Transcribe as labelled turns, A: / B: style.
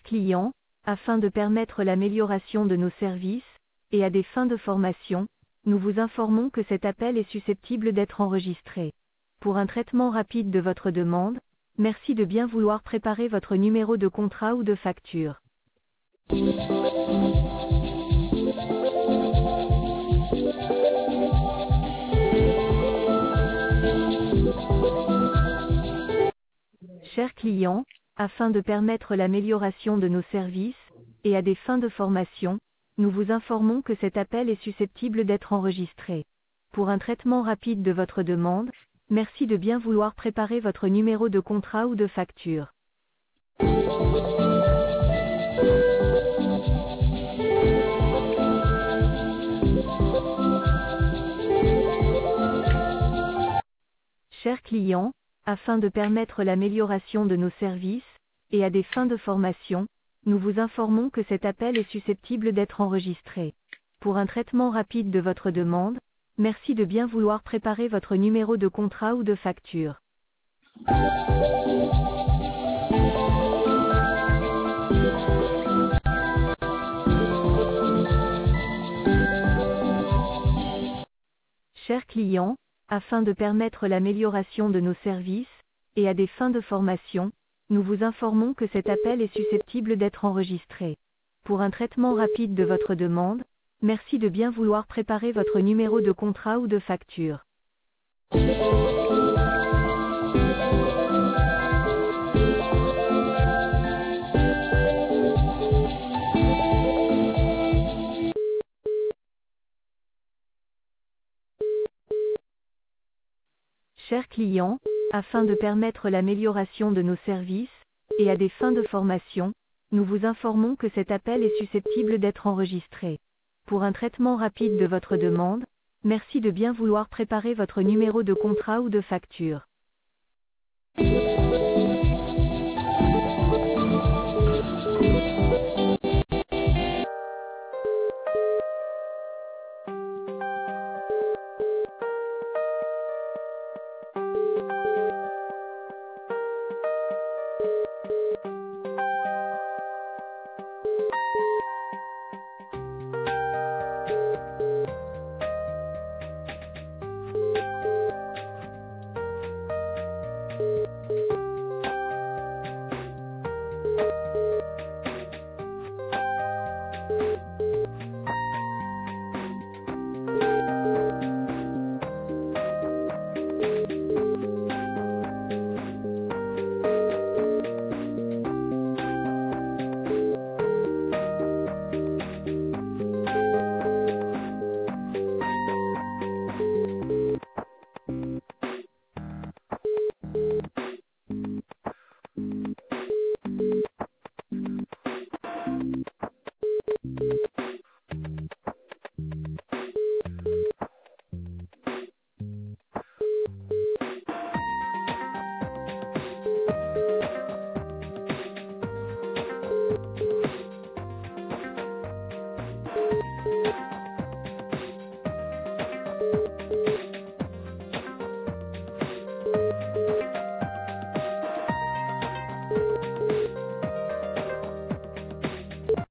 A: client, afin de permettre l'amélioration de nos services, et à des fins de formation, nous vous informons que cet appel est susceptible d'être enregistré. Pour un traitement rapide de votre demande, merci de bien vouloir préparer votre numéro de contrat ou de facture. Chers clients, afin de permettre l'amélioration de nos services, et à des fins de formation, nous vous informons que cet appel est susceptible d'être enregistré. Pour un traitement rapide de votre demande, merci de bien vouloir préparer votre numéro de contrat ou de facture. Chers clients, afin de permettre l'amélioration de nos services, et à des fins de formation, nous vous informons que cet appel est susceptible d'être enregistré. Pour un traitement rapide de votre demande, merci de bien vouloir préparer votre numéro de contrat ou de facture. Chers clients, afin de permettre l'amélioration de nos services, et à des fins de formation, nous vous informons que cet appel est susceptible d'être enregistré. Pour un traitement rapide de votre demande, merci de bien vouloir préparer votre numéro de contrat ou de facture. Chers clients, afin de permettre l'amélioration de nos services, et à des fins de formation, nous vous informons que cet appel est susceptible d'être enregistré. Pour un traitement rapide de votre demande, merci de bien vouloir préparer votre numéro de contrat ou de facture.